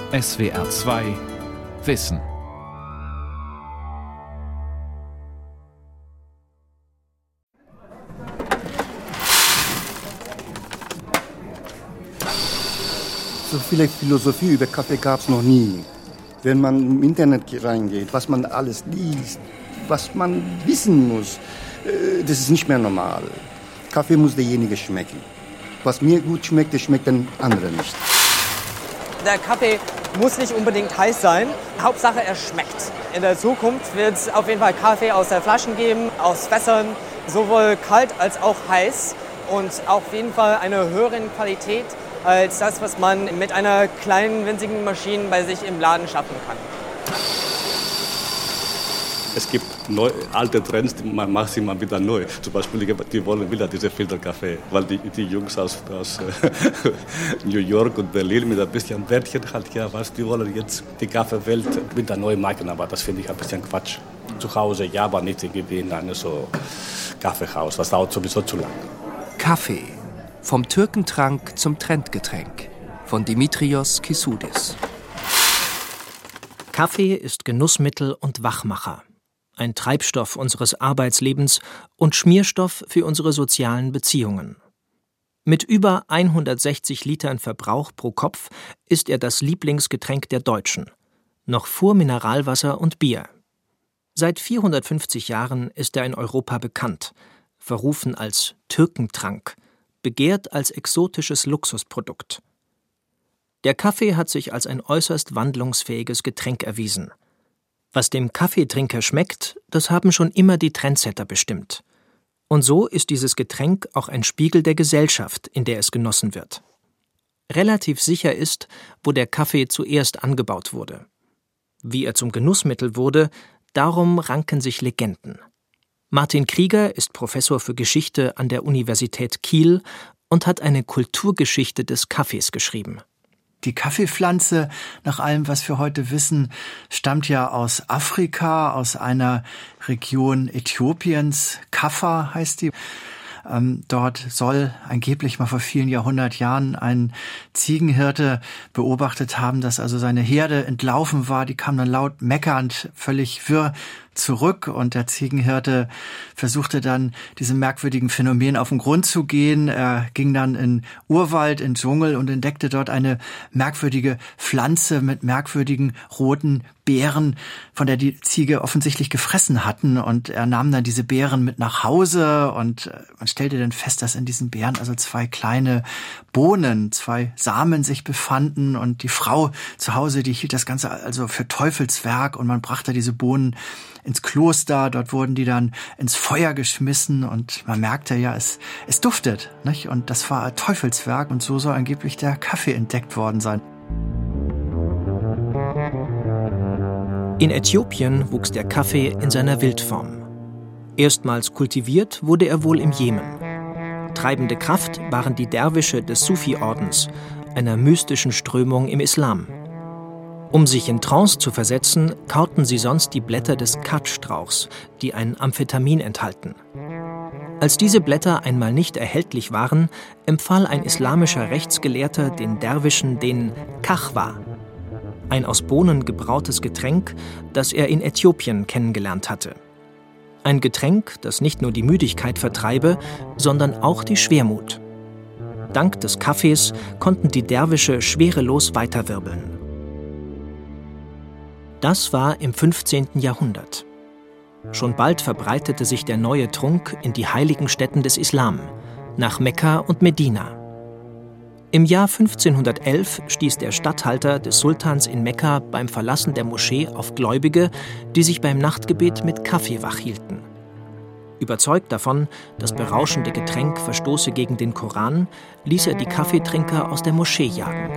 SWR 2 Wissen. So viele Philosophie über Kaffee gab es noch nie. Wenn man im Internet reingeht, was man alles liest, was man wissen muss, das ist nicht mehr normal. Kaffee muss derjenige schmecken. Was mir gut schmeckt, das schmeckt den anderen nicht. Der Kaffee muss nicht unbedingt heiß sein. Hauptsache, er schmeckt. In der Zukunft wird es auf jeden Fall Kaffee aus der Flaschen geben, aus Fässern, sowohl kalt als auch heiß. Und auf jeden Fall eine höhere Qualität als das, was man mit einer kleinen, winzigen Maschine bei sich im Laden schaffen kann. Es gibt alte Trends, man macht sie mal wieder neu. Zum Beispiel, die wollen wieder diese Filterkaffee, weil die Jungs aus New York und Berlin mit ein bisschen Bärtchen halt, die wollen jetzt die Kaffeewelt wieder neu machen, aber das finde ich ein bisschen Quatsch. Zu Hause, ja, aber nicht irgendwie in einem so Kaffeehaus, das dauert sowieso zu lang. Kaffee. Vom Türkentrank zum Trendgetränk. Von Dimitrios Kissoudis. Kaffee ist Genussmittel und Wachmacher. Ein Treibstoff unseres Arbeitslebens und Schmierstoff für unsere sozialen Beziehungen. Mit über 160 Litern Verbrauch pro Kopf ist er das Lieblingsgetränk der Deutschen. Noch vor Mineralwasser und Bier. Seit 450 Jahren ist er in Europa bekannt. Verrufen als Türkentrank. Begehrt als exotisches Luxusprodukt. Der Kaffee hat sich als ein äußerst wandlungsfähiges Getränk erwiesen. Was dem Kaffeetrinker schmeckt, das haben schon immer die Trendsetter bestimmt. Und so ist dieses Getränk auch ein Spiegel der Gesellschaft, in der es genossen wird. Relativ sicher ist, wo der Kaffee zuerst angebaut wurde. Wie er zum Genussmittel wurde, darum ranken sich Legenden. Martin Krieger ist Professor für Geschichte an der Universität Kiel und hat eine Kulturgeschichte des Kaffees geschrieben. Die Kaffeepflanze, nach allem, was wir heute wissen, stammt ja aus Afrika, aus einer Region Äthiopiens. Kaffa heißt die. Dort soll angeblich mal vor vielen Jahrhundertjahren ein Ziegenhirte beobachtet haben, dass also seine Herde entlaufen war. Die kam dann laut meckernd, völlig wirr zurück und der Ziegenhirte versuchte dann diesem merkwürdigen Phänomen auf den Grund zu gehen. Er ging dann in Urwald, in Dschungel und entdeckte dort eine merkwürdige Pflanze mit merkwürdigen roten Beeren, von der die Ziege offensichtlich gefressen hatten, und er nahm dann diese Beeren mit nach Hause und man stellte dann fest, dass in diesen Beeren also 2 kleine Bohnen, 2 Samen sich befanden, und die Frau zu Hause, die hielt das Ganze also für Teufelswerk und man brachte diese Bohnen ins Kloster, dort wurden die dann ins Feuer geschmissen und man merkte ja, es duftet, nicht? Und das war Teufelswerk und so soll angeblich der Kaffee entdeckt worden sein. In Äthiopien wuchs der Kaffee in seiner Wildform. Erstmals kultiviert wurde er wohl im Jemen. Treibende Kraft waren die Derwische des Sufi-Ordens, einer mystischen Strömung im Islam. Um sich in Trance zu versetzen, kauten sie sonst die Blätter des Khat-Strauchs, die ein Amphetamin enthalten. Als diese Blätter einmal nicht erhältlich waren, empfahl ein islamischer Rechtsgelehrter den Derwischen den Kahwa, ein aus Bohnen gebrautes Getränk, das er in Äthiopien kennengelernt hatte. Ein Getränk, das nicht nur die Müdigkeit vertreibe, sondern auch die Schwermut. Dank des Kaffees konnten die Derwische schwerelos weiterwirbeln. Das war im 15. Jahrhundert. Schon bald verbreitete sich der neue Trunk in die heiligen Städten des Islam, nach Mekka und Medina. Im Jahr 1511 stieß der Statthalter des Sultans in Mekka beim Verlassen der Moschee auf Gläubige, die sich beim Nachtgebet mit Kaffee wach hielten. Überzeugt davon, das berauschende Getränk verstoße gegen den Koran, ließ er die Kaffeetrinker aus der Moschee jagen.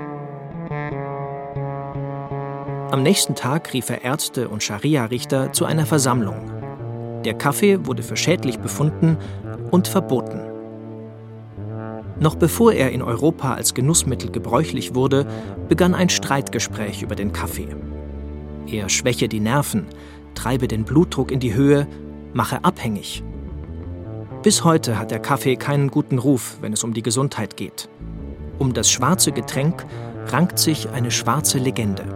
Am nächsten Tag rief er Ärzte und Scharia-Richter zu einer Versammlung. Der Kaffee wurde für schädlich befunden und verboten. Noch bevor er in Europa als Genussmittel gebräuchlich wurde, begann ein Streitgespräch über den Kaffee. Er schwäche die Nerven, treibe den Blutdruck in die Höhe, mache abhängig. Bis heute hat der Kaffee keinen guten Ruf, wenn es um die Gesundheit geht. Um das schwarze Getränk rankt sich eine schwarze Legende.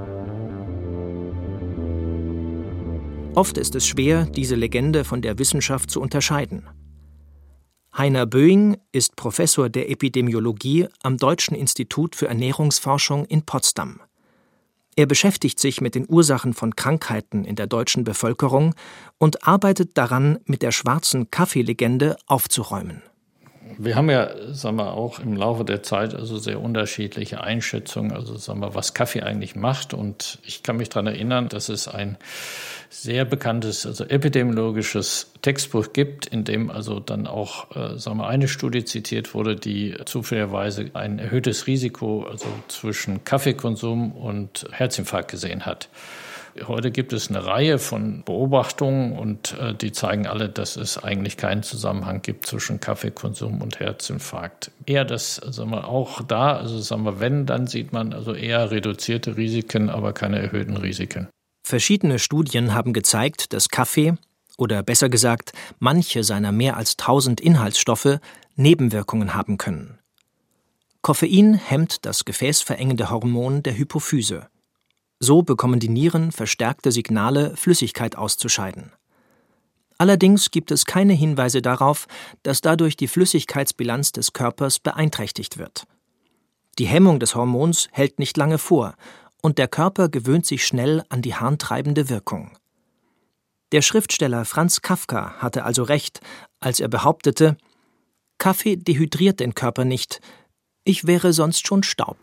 Oft ist es schwer, diese Legende von der Wissenschaft zu unterscheiden. Heiner Böing ist Professor der Epidemiologie am Deutschen Institut für Ernährungsforschung in Potsdam. Er beschäftigt sich mit den Ursachen von Krankheiten in der deutschen Bevölkerung und arbeitet daran, mit der schwarzen Kaffeelegende aufzuräumen. Wir haben ja, auch im Laufe der Zeit sehr unterschiedliche Einschätzungen, was Kaffee eigentlich macht. Und ich kann mich daran erinnern, dass es ein sehr bekanntes, epidemiologisches Textbuch gibt, in dem dann auch, eine Studie zitiert wurde, die zufälligerweise ein erhöhtes Risiko, zwischen Kaffeekonsum und Herzinfarkt gesehen hat. Heute gibt es eine Reihe von Beobachtungen und die zeigen alle, dass es eigentlich keinen Zusammenhang gibt zwischen Kaffeekonsum und Herzinfarkt. Eher das, auch da, wenn, dann sieht man eher reduzierte Risiken, aber keine erhöhten Risiken. Verschiedene Studien haben gezeigt, dass Kaffee, oder besser gesagt, manche seiner mehr als 1000 Inhaltsstoffe, Nebenwirkungen haben können. Koffein hemmt das gefäßverengende Hormon der Hypophyse. So bekommen die Nieren verstärkte Signale, Flüssigkeit auszuscheiden. Allerdings gibt es keine Hinweise darauf, dass dadurch die Flüssigkeitsbilanz des Körpers beeinträchtigt wird. Die Hemmung des Hormons hält nicht lange vor und der Körper gewöhnt sich schnell an die harntreibende Wirkung. Der Schriftsteller Franz Kafka hatte also recht, als er behauptete: Kaffee dehydriert den Körper nicht, ich wäre sonst schon Staub.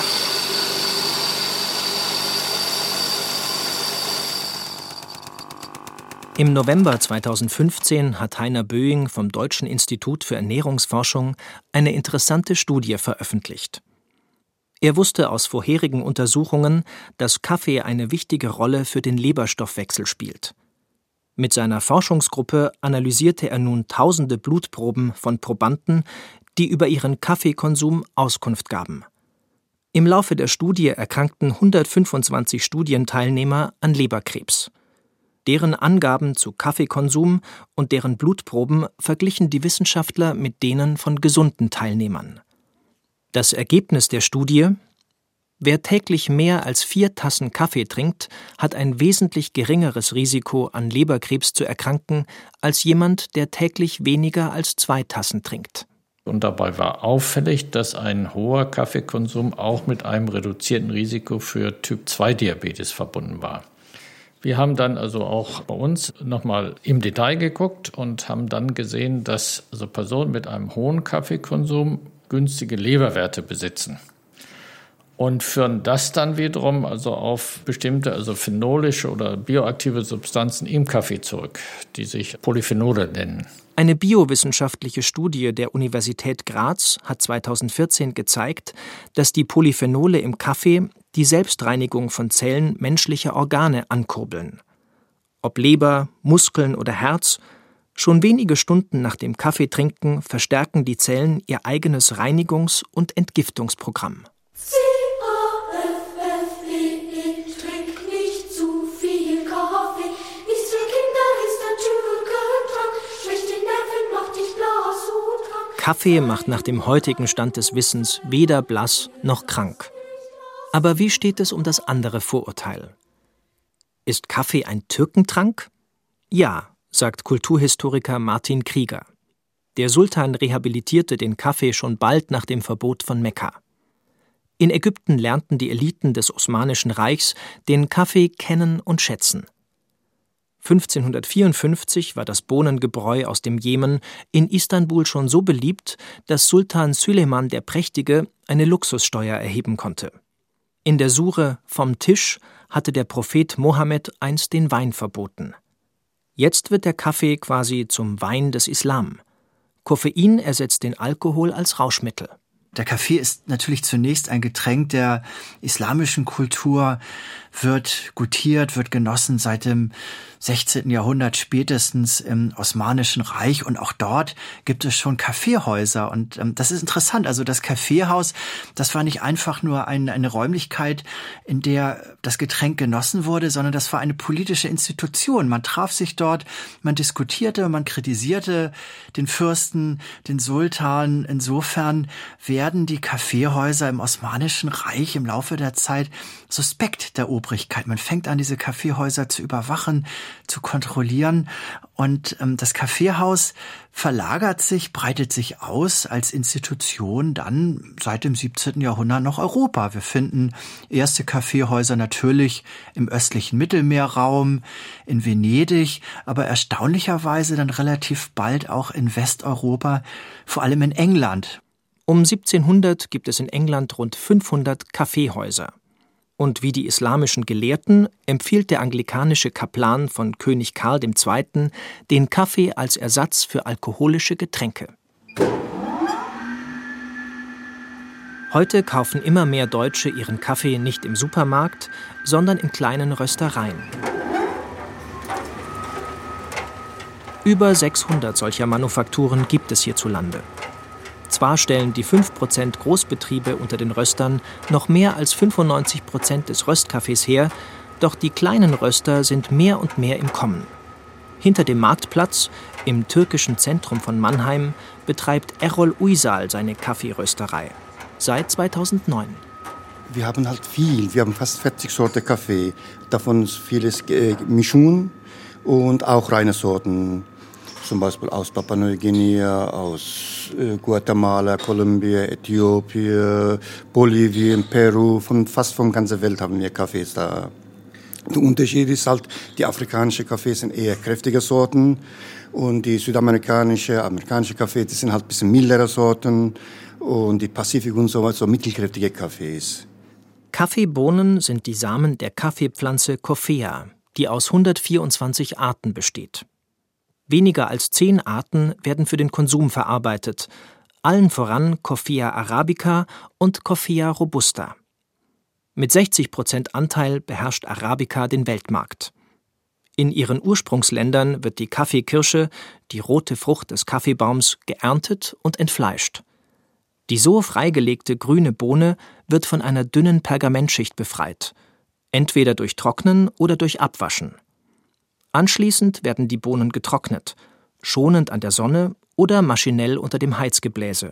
Im November 2015 hat Heiner Böing vom Deutschen Institut für Ernährungsforschung eine interessante Studie veröffentlicht. Er wusste aus vorherigen Untersuchungen, dass Kaffee eine wichtige Rolle für den Leberstoffwechsel spielt. Mit seiner Forschungsgruppe analysierte er nun tausende Blutproben von Probanden, die über ihren Kaffeekonsum Auskunft gaben. Im Laufe der Studie erkrankten 125 Studienteilnehmer an Leberkrebs. Deren Angaben zu Kaffeekonsum und deren Blutproben verglichen die Wissenschaftler mit denen von gesunden Teilnehmern. Das Ergebnis der Studie: Wer täglich mehr als 4 Tassen Kaffee trinkt, hat ein wesentlich geringeres Risiko, an Leberkrebs zu erkranken, als jemand, der täglich weniger als 2 Tassen trinkt. Und dabei war auffällig, dass ein hoher Kaffeekonsum auch mit einem reduzierten Risiko für Typ-2-Diabetes verbunden war. Wir haben dann auch bei uns nochmal im Detail geguckt und haben dann gesehen, dass Personen mit einem hohen Kaffeekonsum günstige Leberwerte besitzen. Und führen das dann wiederum auf bestimmte, phenolische oder bioaktive Substanzen im Kaffee zurück, die sich Polyphenole nennen. Eine biowissenschaftliche Studie der Universität Graz hat 2014 gezeigt, dass die Polyphenole im Kaffee die Selbstreinigung von Zellen menschlicher Organe ankurbeln. Ob Leber, Muskeln oder Herz, schon wenige Stunden nach dem Kaffeetrinken verstärken die Zellen ihr eigenes Reinigungs- und Entgiftungsprogramm. Kaffee macht nach dem heutigen Stand des Wissens weder blass noch krank. Aber wie steht es um das andere Vorurteil? Ist Kaffee ein Türkentrank? Ja, sagt Kulturhistoriker Martin Krieger. Der Sultan rehabilitierte den Kaffee schon bald nach dem Verbot von Mekka. In Ägypten lernten die Eliten des Osmanischen Reichs den Kaffee kennen und schätzen. 1554 war das Bohnengebräu aus dem Jemen in Istanbul schon so beliebt, dass Sultan Süleyman der Prächtige eine Luxussteuer erheben konnte. In der Sure Vom Tisch hatte der Prophet Mohammed einst den Wein verboten. Jetzt wird der Kaffee quasi zum Wein des Islam. Koffein ersetzt den Alkohol als Rauschmittel. Der Kaffee ist natürlich zunächst ein Getränk der islamischen Kultur. wird gutiert, wird genossen seit dem 16. Jahrhundert spätestens im Osmanischen Reich. Und auch dort gibt es schon Kaffeehäuser. Und das ist interessant. Also das Kaffeehaus, das war nicht einfach nur eine Räumlichkeit, in der das Getränk genossen wurde, sondern das war eine politische Institution. Man traf sich dort, man diskutierte, man kritisierte den Fürsten, den Sultan. Insofern werden die Kaffeehäuser im Osmanischen Reich im Laufe der Zeit suspekt der Obrigkeit. Man fängt an, diese Kaffeehäuser zu überwachen, zu kontrollieren. Und das Kaffeehaus verlagert sich, breitet sich aus als Institution dann seit dem 17. Jahrhundert nach Europa. Wir finden erste Kaffeehäuser natürlich im östlichen Mittelmeerraum, in Venedig, aber erstaunlicherweise dann relativ bald auch in Westeuropa, vor allem in England. Um 1700 gibt es in England rund 500 Kaffeehäuser. Und wie die islamischen Gelehrten empfiehlt der anglikanische Kaplan von König Karl II. Den Kaffee als Ersatz für alkoholische Getränke. Heute kaufen immer mehr Deutsche ihren Kaffee nicht im Supermarkt, sondern in kleinen Röstereien. Über 600 solcher Manufakturen gibt es hierzulande. Zwar stellen die 5% Großbetriebe unter den Röstern noch mehr als 95% des Röstkaffees her, doch die kleinen Röster sind mehr und mehr im Kommen. Hinter dem Marktplatz, im türkischen Zentrum von Mannheim, betreibt Errol Uysal seine Kaffeerösterei. Seit 2009. Wir haben halt viel, wir haben fast 40 Sorten Kaffee, davon vieles Mischungen und auch reine Sorten. Zum Beispiel aus Papua-Neuguinea, aus Guatemala, Kolumbien, Äthiopien, Bolivien, Peru, fast von der ganzen Welt haben wir Kaffees da. Der Unterschied ist halt, die afrikanischen Kaffees sind eher kräftige Sorten und die amerikanische Kaffees, die sind halt ein bisschen mildere Sorten und die Pazifik und so weiter, so mittelkräftige Kaffees. Kaffeebohnen sind die Samen der Kaffeepflanze Coffea, die aus 124 Arten besteht. Weniger als 10 Arten werden für den Konsum verarbeitet, allen voran Coffea arabica und Coffea robusta. Mit 60% Anteil beherrscht Arabica den Weltmarkt. In ihren Ursprungsländern wird die Kaffeekirsche, die rote Frucht des Kaffeebaums, geerntet und entfleischt. Die so freigelegte grüne Bohne wird von einer dünnen Pergamentschicht befreit, entweder durch Trocknen oder durch Abwaschen. Anschließend werden die Bohnen getrocknet, schonend an der Sonne oder maschinell unter dem Heizgebläse.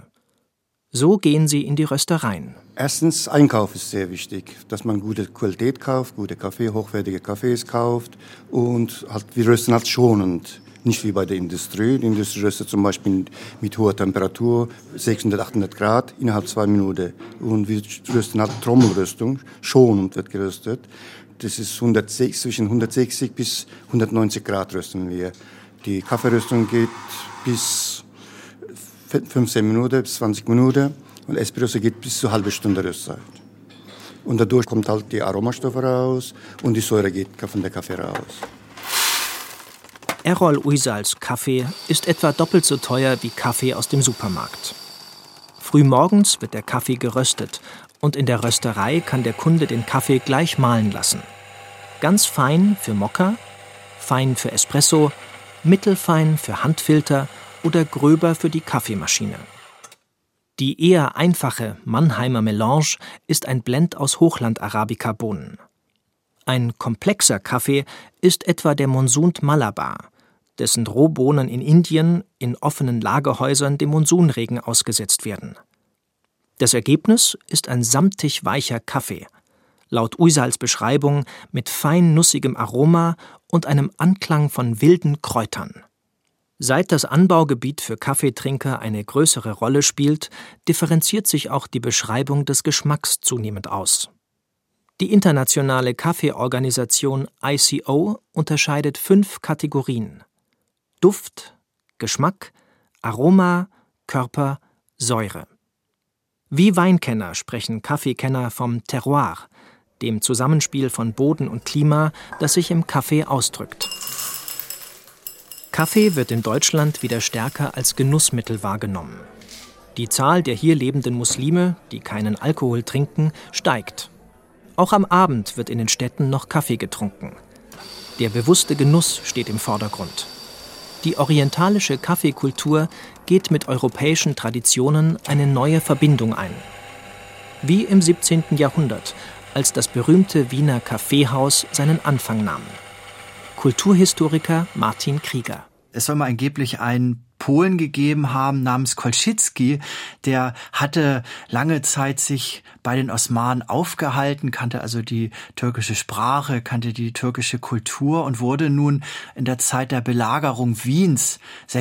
So gehen sie in die Röstereien. Erstens, Einkauf ist sehr wichtig, dass man gute Qualität kauft, gute Kaffee, hochwertige Kaffees kauft und wir rösten halt schonend. Nicht wie bei der Industrie. Die Industrie röstet zum Beispiel mit hoher Temperatur, 600, 800 Grad, innerhalb 2 Minuten. Und wir rösten halt Trommelröstung, schonend wird geröstet. Das ist zwischen 160 bis 190 Grad rösten wir. Die Kaffeeröstung geht bis 15 Minuten, bis 20 Minuten. Und Espresso geht bis zu eine halbe Stunde Röstzeit. Und dadurch kommt halt die Aromastoffe raus und die Säure geht von der Kaffee raus. Errol Uysals Kaffee ist etwa doppelt so teuer wie Kaffee aus dem Supermarkt. Frühmorgens wird der Kaffee geröstet und in der Rösterei kann der Kunde den Kaffee gleich mahlen lassen. Ganz fein für Mokka, fein für Espresso, mittelfein für Handfilter oder gröber für die Kaffeemaschine. Die eher einfache Mannheimer Melange ist ein Blend aus Hochland-Arabica-Bohnen. Ein komplexer Kaffee ist etwa der Monsun Malabar, dessen Rohbohnen in Indien in offenen Lagerhäusern dem Monsunregen ausgesetzt werden. Das Ergebnis ist ein samtig weicher Kaffee, laut Uysals Beschreibung mit fein nussigem Aroma und einem Anklang von wilden Kräutern. Seit das Anbaugebiet für Kaffeetrinker eine größere Rolle spielt, differenziert sich auch die Beschreibung des Geschmacks zunehmend aus. Die internationale Kaffeeorganisation ICO unterscheidet 5 Kategorien: Duft, Geschmack, Aroma, Körper, Säure. Wie Weinkenner sprechen Kaffeekenner vom Terroir, dem Zusammenspiel von Boden und Klima, das sich im Kaffee ausdrückt. Kaffee wird in Deutschland wieder stärker als Genussmittel wahrgenommen. Die Zahl der hier lebenden Muslime, die keinen Alkohol trinken, steigt. Auch am Abend wird in den Städten noch Kaffee getrunken. Der bewusste Genuss steht im Vordergrund. Die orientalische Kaffeekultur geht mit europäischen Traditionen eine neue Verbindung ein. Wie im 17. Jahrhundert, als das berühmte Wiener Kaffeehaus seinen Anfang nahm. Kulturhistoriker Martin Krieger. Es soll mal angeblich einen Polen gegeben haben namens Kolschicki, der hatte lange Zeit sich bei den Osmanen aufgehalten, kannte also die türkische Sprache, kannte die türkische Kultur und wurde nun in der Zeit der Belagerung Wiens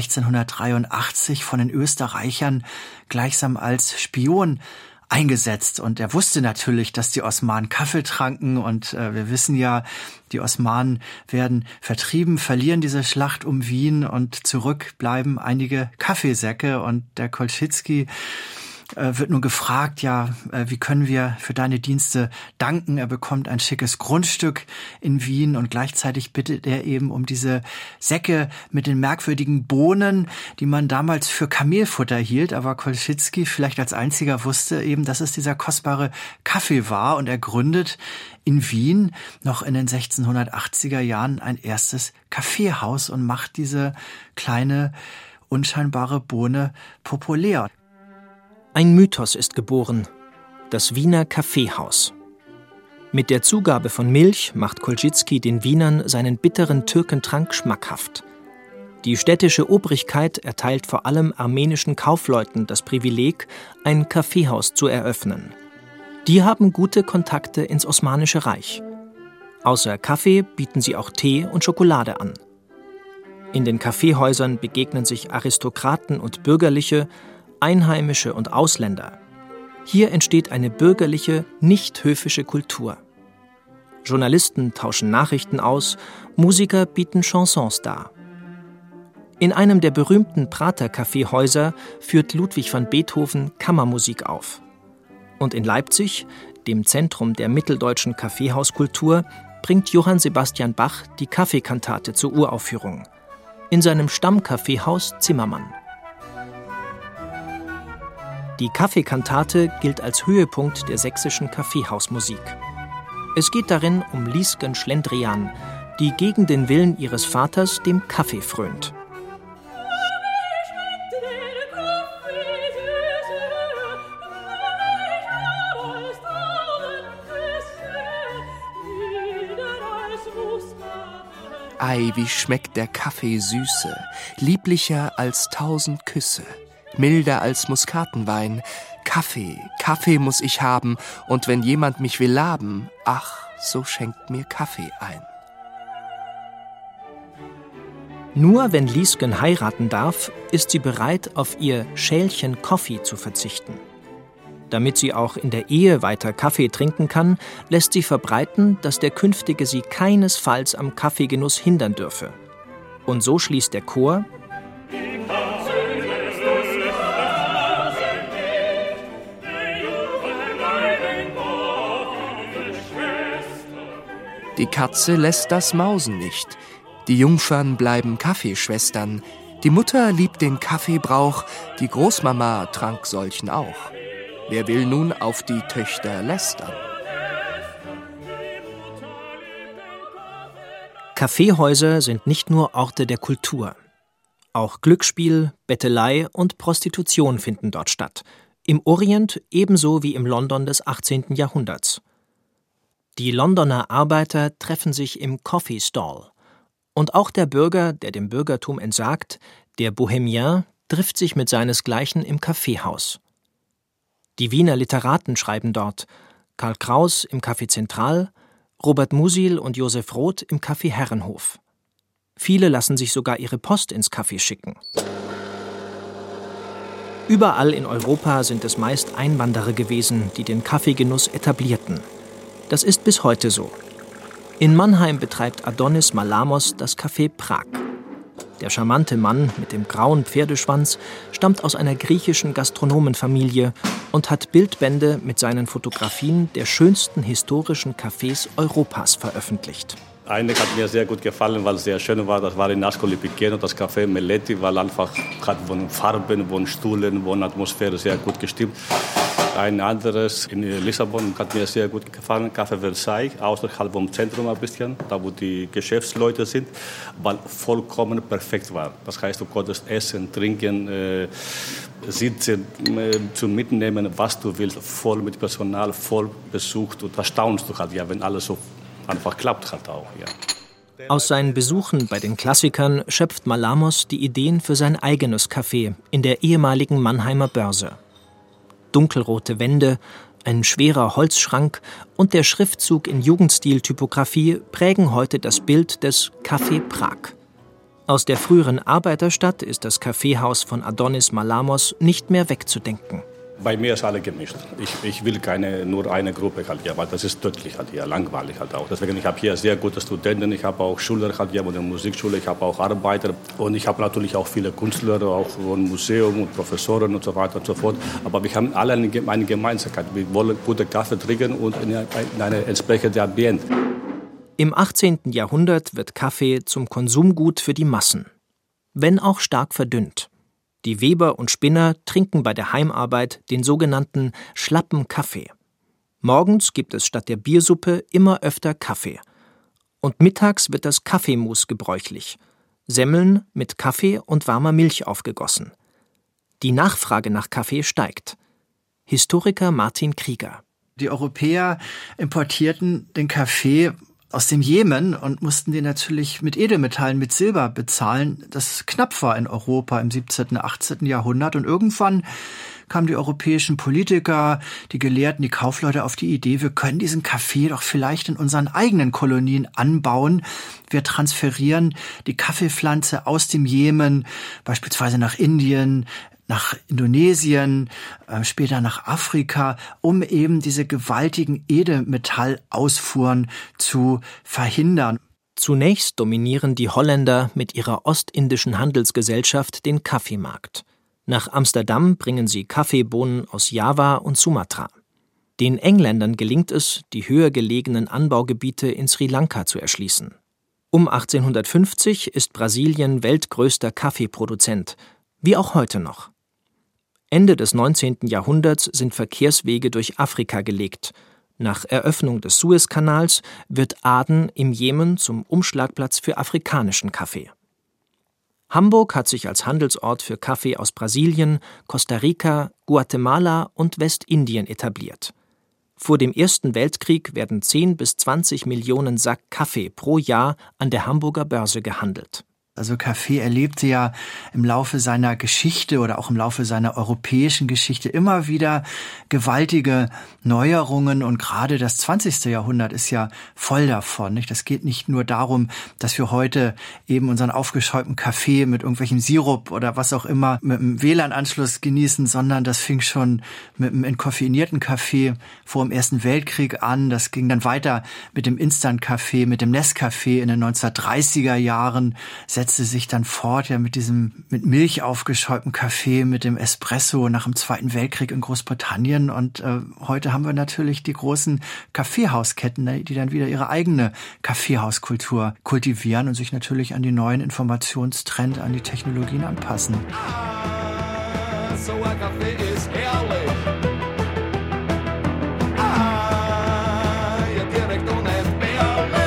1683 von den Österreichern gleichsam als Spion eingesetzt. Und er wusste natürlich, dass die Osmanen Kaffee tranken und wir wissen ja, die Osmanen werden vertrieben, verlieren diese Schlacht um Wien und zurück bleiben einige Kaffeesäcke und der Kolschicki wird nun gefragt, wie können wir für deine Dienste danken? Er bekommt ein schickes Grundstück in Wien und gleichzeitig bittet er eben um diese Säcke mit den merkwürdigen Bohnen, die man damals für Kamelfutter hielt. Aber Kolschicki vielleicht als einziger wusste eben, dass es dieser kostbare Kaffee war und er gründet in Wien noch in den 1680er Jahren ein erstes Kaffeehaus und macht diese kleine, unscheinbare Bohne populär. Ein Mythos ist geboren, das Wiener Kaffeehaus. Mit der Zugabe von Milch macht Kolschicki den Wienern seinen bitteren Türkentrank schmackhaft. Die städtische Obrigkeit erteilt vor allem armenischen Kaufleuten das Privileg, ein Kaffeehaus zu eröffnen. Die haben gute Kontakte ins Osmanische Reich. Außer Kaffee bieten sie auch Tee und Schokolade an. In den Kaffeehäusern begegnen sich Aristokraten und Bürgerliche, Einheimische und Ausländer. Hier entsteht eine bürgerliche, nicht höfische Kultur. Journalisten tauschen Nachrichten aus, Musiker bieten Chansons dar. In einem der berühmten Prater-Kaffeehäuser führt Ludwig van Beethoven Kammermusik auf. Und in Leipzig, dem Zentrum der mitteldeutschen Kaffeehauskultur, bringt Johann Sebastian Bach die Kaffeekantate zur Uraufführung. In seinem Stammkaffeehaus Zimmermann. Die Kaffeekantate gilt als Höhepunkt der sächsischen Kaffeehausmusik. Es geht darin um Liesgen Schlendrian, die gegen den Willen ihres Vaters dem Kaffee frönt. Ei, wie schmeckt der Kaffee süße, lieblicher als 1000 Küsse. Milder als Muskatenwein. Kaffee, Kaffee muss ich haben, und wenn jemand mich will laben, ach, so schenkt mir Kaffee ein. Nur wenn Liesgen heiraten darf, ist sie bereit, auf ihr Schälchen Kaffee zu verzichten. Damit sie auch in der Ehe weiter Kaffee trinken kann, lässt sie verbreiten, dass der Künftige sie keinesfalls am Kaffeegenuss hindern dürfe. Und so schließt der Chor: Die Katze lässt das Mausen nicht. Die Jungfern bleiben Kaffeeschwestern. Die Mutter liebt den Kaffeebrauch, die Großmama trank solchen auch. Wer will nun auf die Töchter lästern? Kaffeehäuser sind nicht nur Orte der Kultur. Auch Glücksspiel, Bettelei und Prostitution finden dort statt. Im Orient ebenso wie im London des 18. Jahrhunderts. Die Londoner Arbeiter treffen sich im Coffee Stall. Und auch der Bürger, der dem Bürgertum entsagt, der Bohemien, trifft sich mit seinesgleichen im Kaffeehaus. Die Wiener Literaten schreiben dort, Karl Kraus im Café Zentral, Robert Musil und Josef Roth im Café Herrenhof. Viele lassen sich sogar ihre Post ins Café schicken. Überall in Europa sind es meist Einwanderer gewesen, die den Kaffeegenuss etablierten. Das ist bis heute so. In Mannheim betreibt Adonis Malamos das Café Prag. Der charmante Mann mit dem grauen Pferdeschwanz stammt aus einer griechischen Gastronomenfamilie und hat Bildbände mit seinen Fotografien der schönsten historischen Cafés Europas veröffentlicht. Eine hat mir sehr gut gefallen, weil es sehr schön war. Das war in Ascoli Piceno, das Café Meleti, weil einfach hat von Farben, von Stühlen, von Atmosphäre sehr gut gestimmt. Ein anderes in Lissabon hat mir sehr gut gefallen, Café Versailles, außerhalb vom Zentrum ein bisschen, da wo die Geschäftsleute sind, weil vollkommen perfekt war. Das heißt, du konntest essen, trinken, sitzen, zum Mitnehmen, was du willst, voll mit Personal, voll besucht und da staunst du halt, ja, wenn alles so einfach klappt halt auch, ja. Aus seinen Besuchen bei den Klassikern schöpft Malamos die Ideen für sein eigenes Café in der ehemaligen Mannheimer Börse. Dunkelrote Wände, ein schwerer Holzschrank und der Schriftzug in Jugendstil-Typografie prägen heute das Bild des Café Prag. Aus der früheren Arbeiterstadt ist das Kaffeehaus von Adonis Malamos nicht mehr wegzudenken. Bei mir ist alles gemischt. Ich will nur eine Gruppe halt hier, weil das ist tödlich halt hier, langweilig halt auch. Deswegen, ich habe hier sehr gute Studenten, ich habe auch Schüler halt hier von der Musikschule, ich habe auch Arbeiter und ich habe natürlich auch viele Künstler, auch vom Museum und Professoren und so weiter und so fort. Aber wir haben alle eine Gemeinsamkeit. Wir wollen guten Kaffee trinken und in einem entsprechenden Ambiente. Im 18. Jahrhundert wird Kaffee zum Konsumgut für die Massen, wenn auch stark verdünnt. Die Weber und Spinner trinken bei der Heimarbeit den sogenannten schlappen Kaffee. Morgens gibt es statt der Biersuppe immer öfter Kaffee. Und mittags wird das Kaffeemus gebräuchlich. Semmeln mit Kaffee und warmer Milch aufgegossen. Die Nachfrage nach Kaffee steigt. Historiker Martin Krieger. Die Europäer importierten den Kaffee aus dem Jemen und mussten den natürlich mit Edelmetallen, mit Silber bezahlen, das knapp war in Europa im 17., 18. Jahrhundert. Und irgendwann kamen die europäischen Politiker, die Gelehrten, die Kaufleute auf die Idee, wir können diesen Kaffee doch vielleicht in unseren eigenen Kolonien anbauen. Wir transferieren die Kaffeepflanze aus dem Jemen, beispielsweise nach Indien, nach Indonesien, später nach Afrika, um eben diese gewaltigen Edelmetallausfuhren zu verhindern. Zunächst dominieren die Holländer mit ihrer ostindischen Handelsgesellschaft den Kaffeemarkt. Nach Amsterdam bringen sie Kaffeebohnen aus Java und Sumatra. Den Engländern gelingt es, die höher gelegenen Anbaugebiete in Sri Lanka zu erschließen. Um 1850 ist Brasilien weltgrößter Kaffeeproduzent, wie auch heute noch. Ende des 19. Jahrhunderts sind Verkehrswege durch Afrika gelegt. Nach Eröffnung des Suezkanals wird Aden im Jemen zum Umschlagplatz für afrikanischen Kaffee. Hamburg hat sich als Handelsort für Kaffee aus Brasilien, Costa Rica, Guatemala und Westindien etabliert. Vor dem Ersten Weltkrieg werden 10 bis 20 Millionen Sack Kaffee pro Jahr an der Hamburger Börse gehandelt. Also Kaffee erlebte ja im Laufe seiner Geschichte oder auch im Laufe seiner europäischen Geschichte immer wieder gewaltige Neuerungen und gerade das 20. Jahrhundert ist ja voll davon, nicht? Das geht nicht nur darum, dass wir heute eben unseren aufgeschäumten Kaffee mit irgendwelchem Sirup oder was auch immer mit einem WLAN-Anschluss genießen, sondern das fing schon mit einem entkoffeinierten Kaffee vor dem Ersten Weltkrieg an. Das ging dann weiter mit dem Instant-Kaffee, mit dem Nescafé in den 1930er Jahren, setzte sich dann fort ja mit diesem mit Milch aufgeschäumten Kaffee, mit dem Espresso nach dem Zweiten Weltkrieg in Großbritannien und heute haben wir natürlich die großen Kaffeehausketten, die dann wieder ihre eigene Kaffeehauskultur kultivieren und sich natürlich an die neuen Informationstrends, an die Technologien anpassen. So ein Kaffee ist herrlich. Direkt unentbehrlich.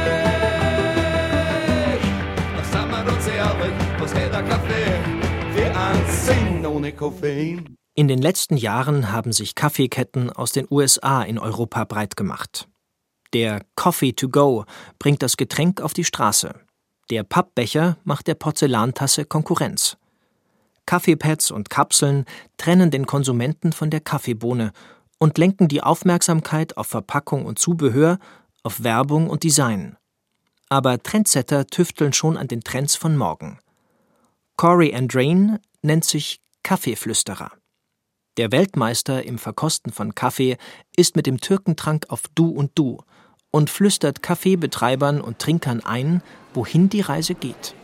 Das haben wir uns ehrlich, was jeder Kaffee wie ein Sinn ohne Koffein. In den letzten Jahren haben sich Kaffeeketten aus den USA in Europa breit gemacht. Der Coffee to go bringt das Getränk auf die Straße. Der Pappbecher macht der Porzellantasse Konkurrenz. Kaffeepads und Kapseln trennen den Konsumenten von der Kaffeebohne und lenken die Aufmerksamkeit auf Verpackung und Zubehör, auf Werbung und Design. Aber Trendsetter tüfteln schon an den Trends von morgen. Corey Andrain nennt sich Kaffeeflüsterer. Der Weltmeister im Verkosten von Kaffee ist mit dem Türkentrank auf Du und Du und flüstert Kaffeebetreibern und Trinkern ein, wohin die Reise geht.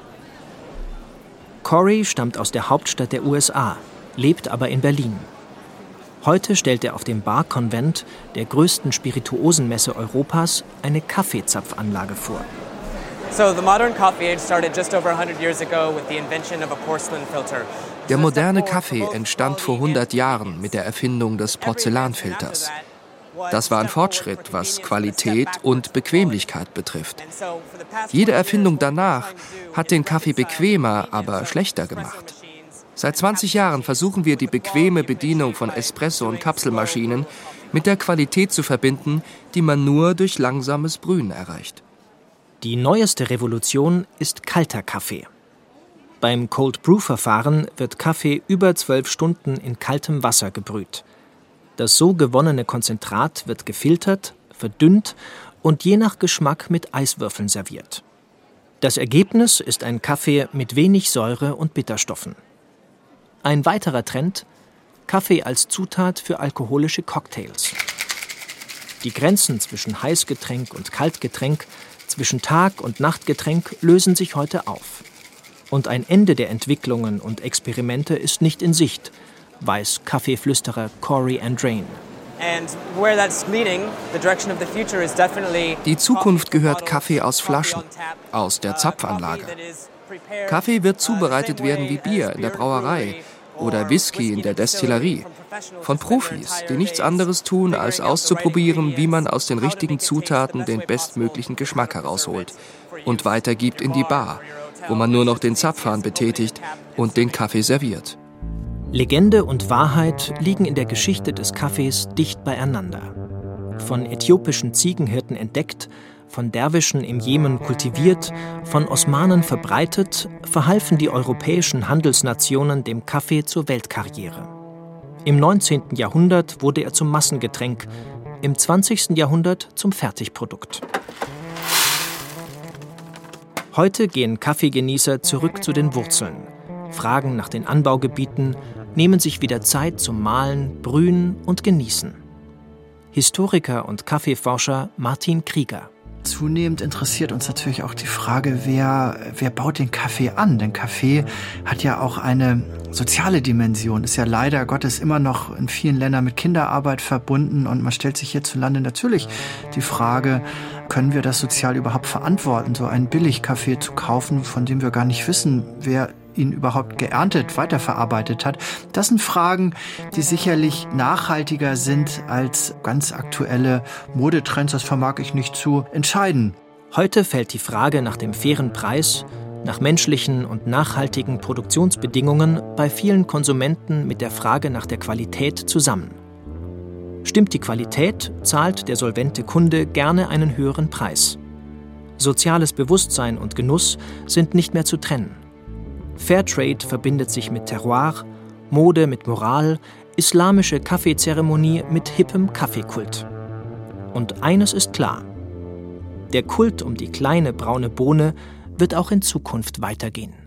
Corey stammt aus der Hauptstadt der USA, lebt aber in Berlin. Heute stellt er auf dem Bar-Konvent, der größten Spirituosenmesse Europas, eine Kaffeezapfanlage vor. So the modern coffee age started just over 100 years ago with the invention of a porcelain filter. Der moderne Kaffee entstand vor 100 Jahren mit der Erfindung des Porzellanfilters. Das war ein Fortschritt, was Qualität und Bequemlichkeit betrifft. Jede Erfindung danach hat den Kaffee bequemer, aber schlechter gemacht. Seit 20 Jahren versuchen wir, die bequeme Bedienung von Espresso- und Kapselmaschinen mit der Qualität zu verbinden, die man nur durch langsames Brühen erreicht. Die neueste Revolution ist kalter Kaffee. Beim Cold-Brew-Verfahren wird Kaffee über 12 Stunden in kaltem Wasser gebrüht. Das so gewonnene Konzentrat wird gefiltert, verdünnt und je nach Geschmack mit Eiswürfeln serviert. Das Ergebnis ist ein Kaffee mit wenig Säure und Bitterstoffen. Ein weiterer Trend: Kaffee als Zutat für alkoholische Cocktails. Die Grenzen zwischen Heißgetränk und Kaltgetränk, zwischen Tag- und Nachtgetränk lösen sich heute auf. Und ein Ende der Entwicklungen und Experimente ist nicht in Sicht, weiß Kaffeeflüsterer Corey Andrain. Die Zukunft gehört Kaffee aus Flaschen, aus der Zapfanlage. Kaffee wird zubereitet werden wie Bier in der Brauerei oder Whisky in der Destillerie. Von Profis, die nichts anderes tun, als auszuprobieren, wie man aus den richtigen Zutaten den bestmöglichen Geschmack herausholt und weitergibt in die Bar, wo man nur noch den Zapfhahn betätigt und den Kaffee serviert. Legende und Wahrheit liegen in der Geschichte des Kaffees dicht beieinander. Von äthiopischen Ziegenhirten entdeckt, von Derwischen im Jemen kultiviert, von Osmanen verbreitet, verhalfen die europäischen Handelsnationen dem Kaffee zur Weltkarriere. Im 19. Jahrhundert wurde er zum Massengetränk, im 20. Jahrhundert zum Fertigprodukt. Heute gehen Kaffeegenießer zurück zu den Wurzeln, fragen nach den Anbaugebieten, nehmen sich wieder Zeit zum Mahlen, Brühen und Genießen. Historiker und Kaffeeforscher Martin Krieger. Zunehmend interessiert uns natürlich auch die Frage, wer baut den Kaffee an? Denn Kaffee hat ja auch eine soziale Dimension, ist ja leider Gottes immer noch in vielen Ländern mit Kinderarbeit verbunden und man stellt sich hierzulande natürlich die Frage, können wir das sozial überhaupt verantworten, so einen Billigkaffee zu kaufen, von dem wir gar nicht wissen, wer ihn überhaupt geerntet, weiterverarbeitet hat. Das sind Fragen, die sicherlich nachhaltiger sind als ganz aktuelle Modetrends. Das vermag ich nicht zu entscheiden. Heute fällt die Frage nach dem fairen Preis, nach menschlichen und nachhaltigen Produktionsbedingungen bei vielen Konsumenten mit der Frage nach der Qualität zusammen. Stimmt die Qualität, zahlt der solvente Kunde gerne einen höheren Preis. Soziales Bewusstsein und Genuss sind nicht mehr zu trennen. Fairtrade verbindet sich mit Terroir, Mode mit Moral, islamische Kaffeezeremonie mit hippem Kaffeekult. Und eines ist klar: Der Kult um die kleine braune Bohne wird auch in Zukunft weitergehen.